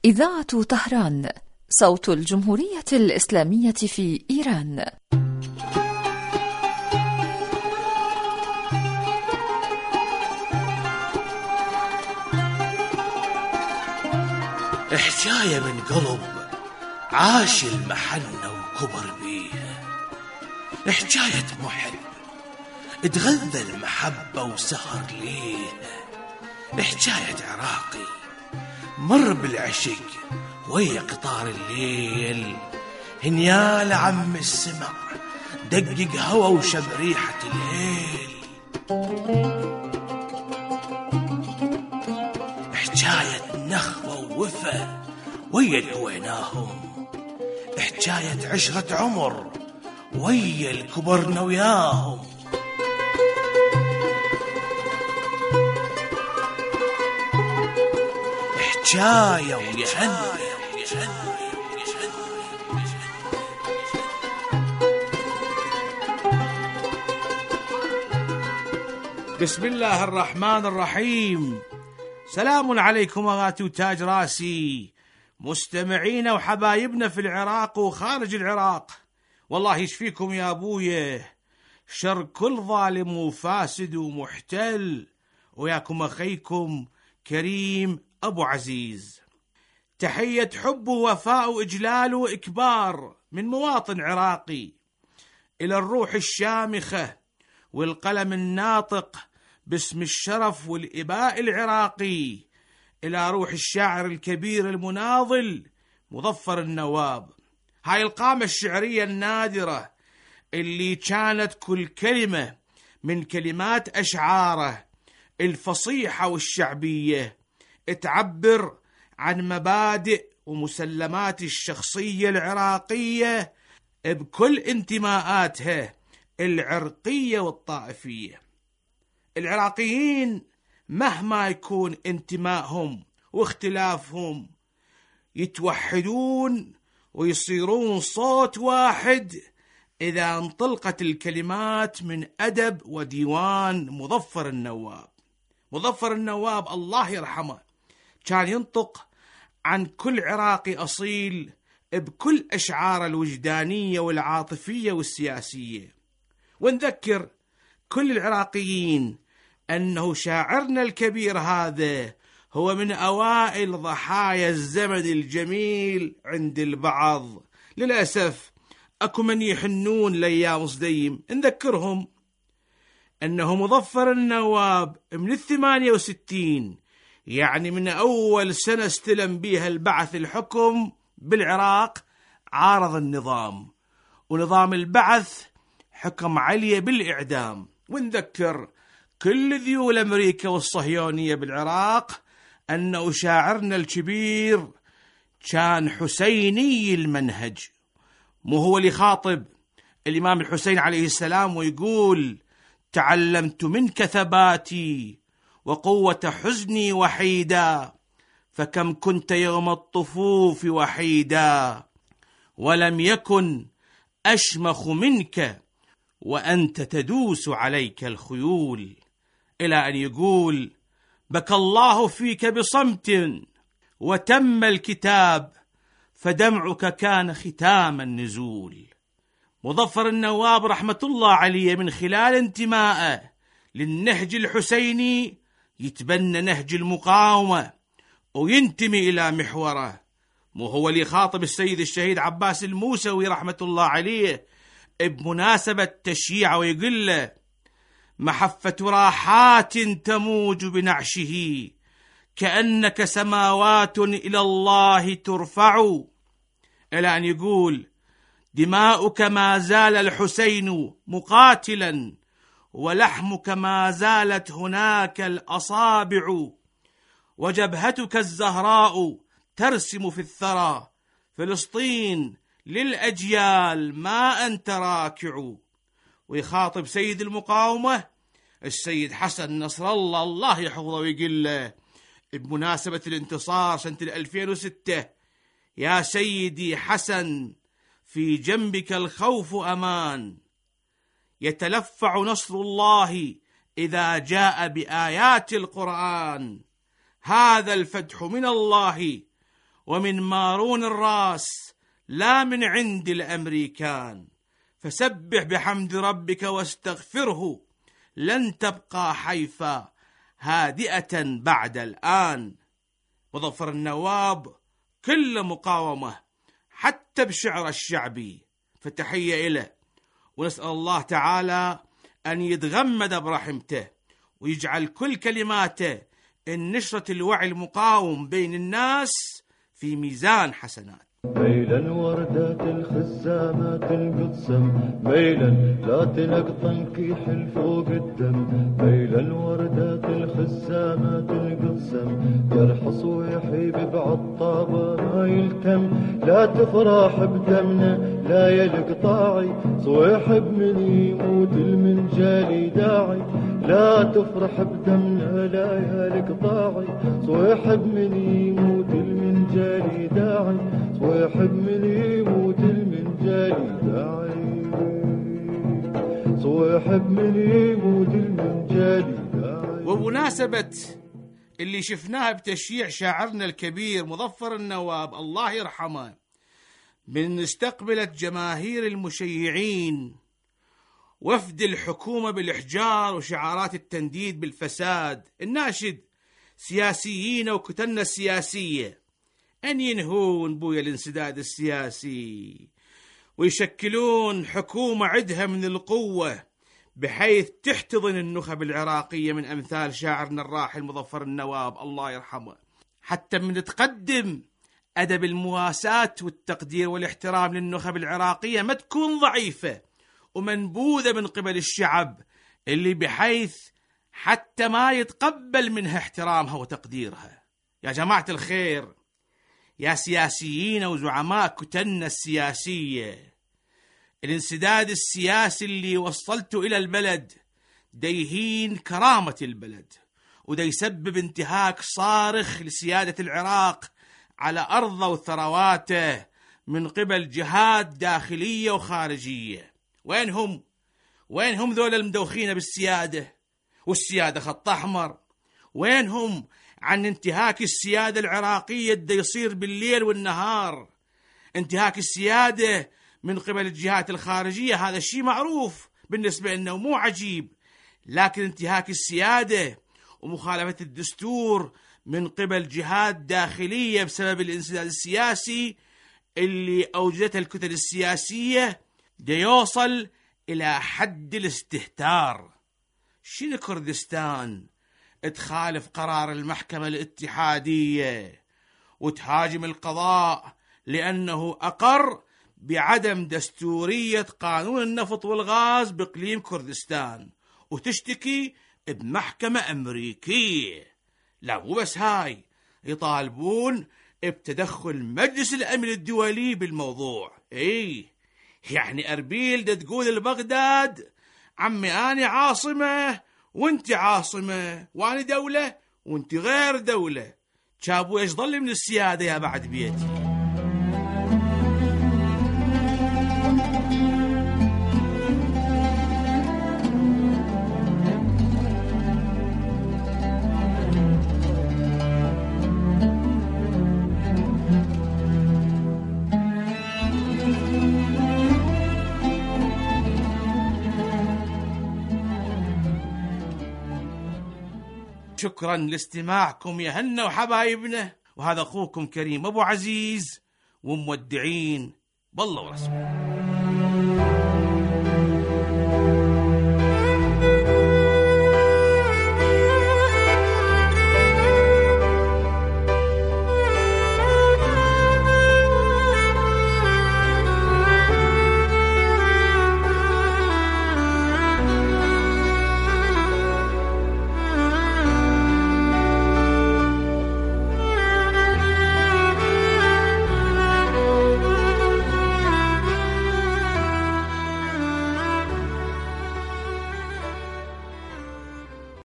إذاعة طهران، صوت الجمهورية الإسلامية في إيران. حكاية من قلب عاش المحنة وكبر بيها، حكاية محب اتغذى المحبة وسهر ليها، حكاية عراقي مر بالعشق ويا قطار الليل، هنيال عم السمع دقق هوا وشم ريحة الهيل. حكاية نخوة ووفا ويا الهويناهم، حكاية عشرة عمر ويا الكبرنا وياهم. حكاية ويهنى. بسم الله الرحمن الرحيم. سلام عليكم أغاتي وتاج راسي، مستمعينا وحبايبنا في العراق وخارج العراق، والله يشفيكم يا أبويا شر كل ظالم وفاسد ومحتل، وياكم أخيكم كريم أبو عزيز. تحية حب ووفاء وإجلال وإكبار من مواطن عراقي إلى الروح الشامخة والقلم الناطق باسم الشرف والإباء العراقي، إلى روح الشاعر الكبير المناضل مظفر النواب. هاي القامة الشعرية النادرة اللي كانت كل كلمة من كلمات أشعاره الفصيحة والشعبية تعبر عن مبادئ ومسلمات الشخصية العراقية بكل انتماءاتها العرقية والطائفية. العراقيين مهما يكون انتمائهم واختلافهم يتوحدون ويصيرون صوت واحد إذا انطلقت الكلمات من أدب وديوان مظفر النواب. مظفر النواب الله يرحمه كان ينطق عن كل عراقي أصيل بكل أشعاره الوجدانية والعاطفية والسياسية. ونذكر كل العراقيين أنه شاعرنا الكبير هذا هو من أوائل ضحايا الزمن الجميل عند البعض. للأسف أكو من يحنون لأيام صديم، نذكرهم أنه مظفر النواب من 68، يعني من أول سنة استلم بيها البعث الحكم بالعراق، عارض النظام، ونظام البعث حكم عليه بالإعدام. ونذكر كل ذيول أمريكا والصهيونية بالعراق أنه شاعرنا الكبير كان حسيني المنهج، مو هو اللي خاطب الإمام الحسين عليه السلام ويقول: تعلمت منك ثباتي وقوة حزني وحيدا، فكم كنت يوم الطفوف وحيدا، ولم يكن أشمخ منك وأنت تدوس عليك الخيول. إلى أن يقول: بكى الله فيك بصمت وتم الكتاب، فدمعك كان ختام النزول. مظفر النواب رحمة الله عليه من خلال انتمائه للنهج الحسيني يتبنى نهج المقاومة وينتمي إلى محوره. مو هو اللي خاطب السيد الشهيد عباس الموسوي رحمة الله عليه بمناسبة تشييعه ويقول له: محفة راحات تموج بنعشه، كأنك سماوات إلى الله ترفع. إلى أن يقول: دماؤك ما زال الحسين مقاتلا، ولحمك ما زالت هناك الأصابع، وجبهتك الزهراء ترسم في الثرى، فلسطين للأجيال ما أنت راكع. ويخاطب سيد المقاومة السيد حسن نصر الله الله يحفظه ويقول له بمناسبة الانتصار سنة 2006: يا سيدي حسن، في جنبك الخوف أمان، يتلفع نصر الله إذا جاء بآيات القرآن، هذا الفتح من الله ومن مارون الراس، لا من عند الأمريكان. فسبح بحمد ربك واستغفره، لن تبقى حيفا هادئة بعد الآن. مظفر النواب كل مقاومة حتى بشعر الشعبي، فتحية إله، ونسأل الله تعالى أن يتغمد برحمته ويجعل كل كلماته النشرة الوعي المقاوم بين الناس في ميزان حسنات. ميلا وردات الخزامات القدسم، ميلا لا تنقطن كيحل فوق الدم. ميلا وردات الخزامات القدسم، يرحص ويحيب بعطابه ما يلتم. لا تفرح بدمنا لا يلقطاعي، صويحب من يموت المنجالي داعي. لا تفرح بدمنا لا يلقطاعي، صويحب من يموت المنجالي داعي. صويحب من يموت المنجالي داعي، صويحب من يموت المنجالي داعي. وبمناسبة اللي شفناها بتشييع شاعرنا الكبير مظفر النواب الله يرحمه، من استقبلت جماهير المشيعين وفد الحكومة بالإحجار وشعارات التنديد بالفساد، الناشد سياسيين وكتلنا السياسية أن ينهون بويا الانسداد السياسي ويشكلون حكومة عدها من القوة بحيث تحتضن النخب العراقية من أمثال شاعرنا الراحل مظفر النواب الله يرحمه، حتى من تقدم أدب المواساة والتقدير والاحترام للنخب العراقية ما تكون ضعيفة ومنبوذة من قبل الشعب، اللي بحيث حتى ما يتقبل منها احترامها وتقديرها. يا جماعة الخير، يا سياسيين وزعماء كتلنا السياسية، الانسداد السياسي اللي وصلته إلى البلد ديهين كرامة البلد، وده يسبب انتهاك صارخ لسيادة العراق على أرضه وثرواته من قبل جهات داخلية وخارجية. وينهم ذول المدوخين بالسيادة؟ والسيادة خط أحمر. وينهم عن انتهاك السيادة العراقية اللي يصير بالليل والنهار؟ انتهاك السيادة من قبل الجهات الخارجية هذا الشيء معروف بالنسبة لنا ومو عجيب، لكن انتهاك السيادة ومخالفة الدستور من قبل جهات داخلية بسبب الانسداد السياسي اللي أوجدته الكتل السياسية ده يوصل إلى حد الاستهتار. شنو كردستان تخالف قرار المحكمة الاتحادية وتهاجم القضاء لأنه أقر بعدم دستورية قانون النفط والغاز بإقليم كردستان وتشتكي بمحكمة أمريكية؟ لا مو بس هاي، يطالبون بتدخل مجلس الأمن الدولي بالموضوع. يعني أربيل دا تقول لبغداد عمي أنا عاصمة وانت عاصمة، وأنا دولة وانت غير دولة، شابو ايش ظل من السيادة يا بعد بيتي؟ شكرا لاستماعكم يا هنا وحبايبنا، وهذا أخوكم كريم أبو عزيز، ومودعين بالله ورسوله.